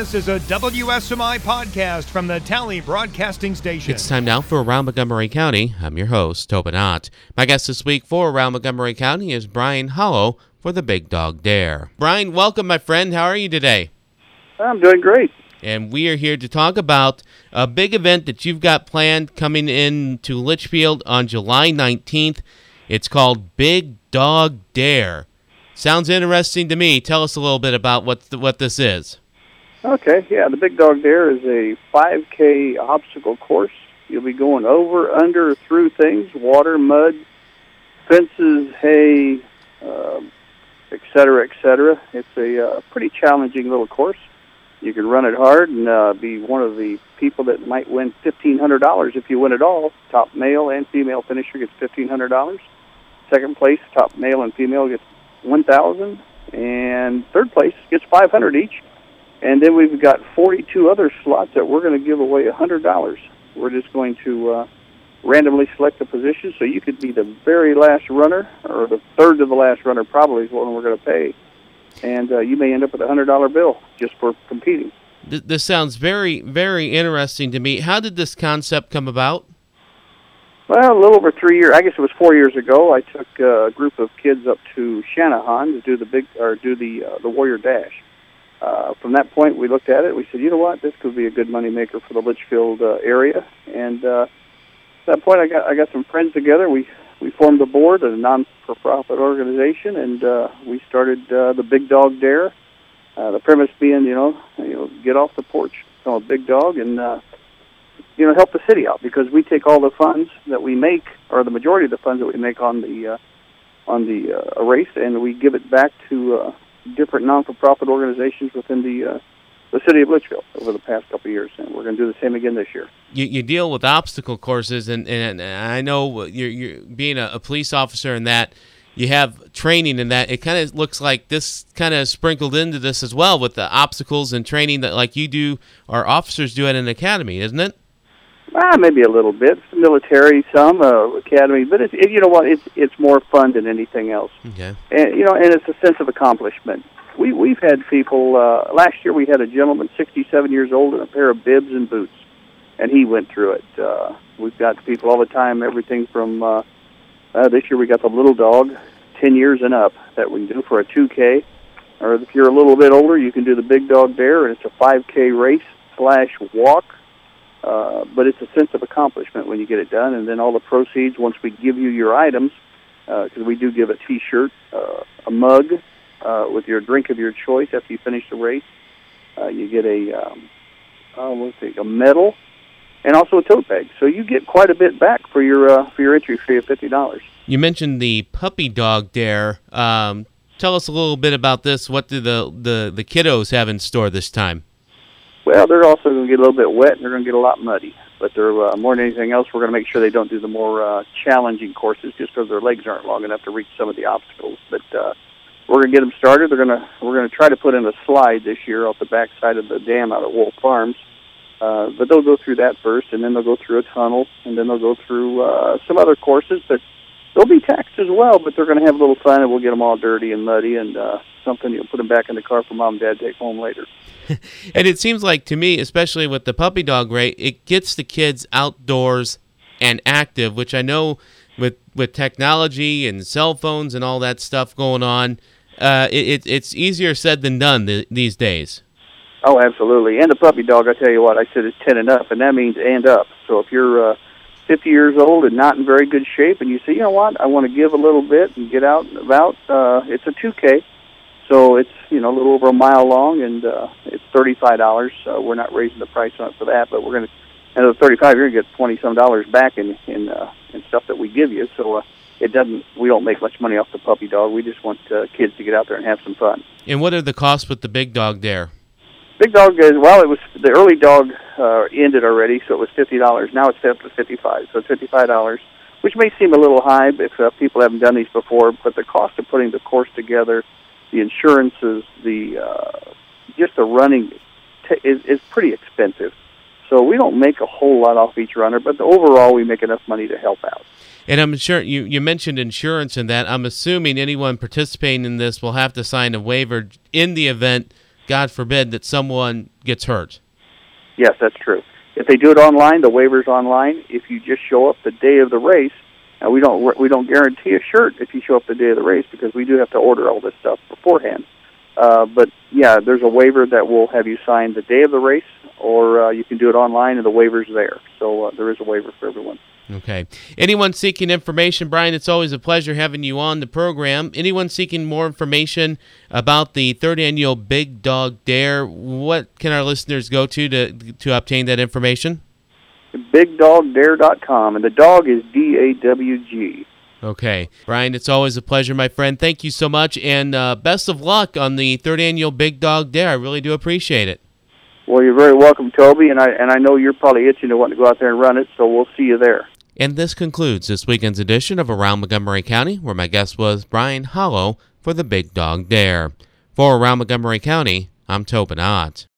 This is a WSMI podcast from the Tally Broadcasting Station. It's time now for Around Montgomery County. I'm your host, Tobin Ott. My guest this week for Around Montgomery County is Brian Hollow for the Big Dog Dare. Brian, welcome, my friend. How are you today? I'm doing great. And we are here to talk about a big event that you've got planned coming into Litchfield on July 19th. It's called Big Dog Dare. Sounds interesting to me. Tell us a little bit about what this is. Okay, yeah, the Big Dog Dare is a 5K obstacle course. You'll be going over, under, through things, water, mud, fences, hay, et cetera, et cetera. It's a pretty challenging little course. You can run it hard and be one of the people that might win $1,500 if you win it all. Top male and female finisher gets $1,500. Second place, top male and female gets $1,000, and third place gets $500 each. And then we've got 42 other slots that we're going to give away $100. We're just going to randomly select a position, so you could be the very last runner, or the third to the last runner probably is what we're going to pay. And you may end up with a $100 bill just for competing. This sounds very, very interesting to me. How did this concept come about? Well, a little over 3 years. I guess it was 4 years ago. I took a group of kids up to Channahon to do the Warrior Dash. From that point, we looked at it. We said, you know what, this could be a good money maker for the Litchfield area. And at that point, I got some friends together. We formed a board, a non-for-profit organization, and we started the Big Dog Dare. The premise being, get off the porch, become a big dog, and help the city out, because we take all the funds that we make, or the majority of the funds that we make on the race, and we give it back to different non-for-profit organizations within the city of Litchfield over the past couple of years, and we're going to do the same again this year. You deal with obstacle courses, and I know you're being a police officer in that, you have training in that. It kind of looks like this kind of sprinkled into this as well with the obstacles and training that like you do, our officers do at an academy, isn't it? Maybe a little bit. Military, some academy, but it's more fun than anything else. Okay. And and it's a sense of accomplishment. We've had people. Last year we had a gentleman, 67 years old, in a pair of bibs and boots, and he went through it. We've got people all the time. Everything from this year we got the little dog, 10 years and up, that we can do for a 2K. Or if you're a little bit older, you can do the Big Dog Dare, and it's a 5K race/walk. But it's a sense of accomplishment when you get it done, and then all the proceeds, once we give you your items, because we do give a T-shirt, a mug with your drink of your choice after you finish the race. You get a medal, and also a tote bag. So you get quite a bit back for your entry fee of $50. You mentioned the Puppy Dog Dare. Tell us a little bit about this. What do the kiddos have in store this time? Well, they're also going to get a little bit wet, and they're going to get a lot muddy. But they're more than anything else, we're going to make sure they don't do the more challenging courses, just because their legs aren't long enough to reach some of the obstacles. But we're going to get them started. We're going to try to put in a slide this year off the backside of the dam out at Wolf Farms. But they'll go through that first, and then they'll go through a tunnel, and then they'll go through some other courses. But they'll be taxed as well, but they're going to have a little fun, and we'll get them all dirty and muddy, and something you'll put them back in the car for mom and dad to take home later. And it seems like to me, especially with the puppy dog race, it gets the kids outdoors and active, which I know with technology and cell phones and all that stuff going on, it's easier said than done these days. Oh, absolutely. And the puppy dog, I tell you what, I said it's 10 and up, and that means and up. So if you're 50 years old and not in very good shape, and you say, you know what, I want to give a little bit and get out and about, it's a 2K. So it's a little over a mile long, and it's $35. We're not raising the price on it for that, but we're going to, and at $35, you're going to get $20-some back in stuff that we give you. So we don't make much money off the puppy dog. We just want kids to get out there and have some fun. And what are the costs with the Big Dog Dare? Big Dog is, it was the early dog ended already, so it was $50. Now it's up to $55, so it's $55, which may seem a little high if people haven't done these before, but the cost of putting the course together, the insurances, just the running is pretty expensive. So we don't make a whole lot off each runner, but overall we make enough money to help out. And I'm sure you mentioned insurance in that. I'm assuming anyone participating in this will have to sign a waiver in the event God forbid, that someone gets hurt. Yes, that's true. If they do it online, the waiver's online. If you just show up the day of the race, and we don't guarantee a shirt if you show up the day of the race because we do have to order all this stuff beforehand. But yeah, there's a waiver that will have you sign the day of the race, or you can do it online and the waiver's there. So there is a waiver for everyone. Okay. Anyone seeking information, Brian, it's always a pleasure having you on the program. Anyone seeking more information about the third annual Big Dog Dare, what can our listeners go to obtain that information? BigDogDare.com, and the dog is DAWG. Okay. Brian, it's always a pleasure, my friend. Thank you so much, and best of luck on the third annual Big Dog Dare. I really do appreciate it. Well, you're very welcome, Toby, and I know you're probably itching to want to go out there and run it, so we'll see you there. And this concludes this weekend's edition of Around Montgomery County, where my guest was Brian Hollow for the Big Dog Dare. For Around Montgomery County, I'm Tobin Ott.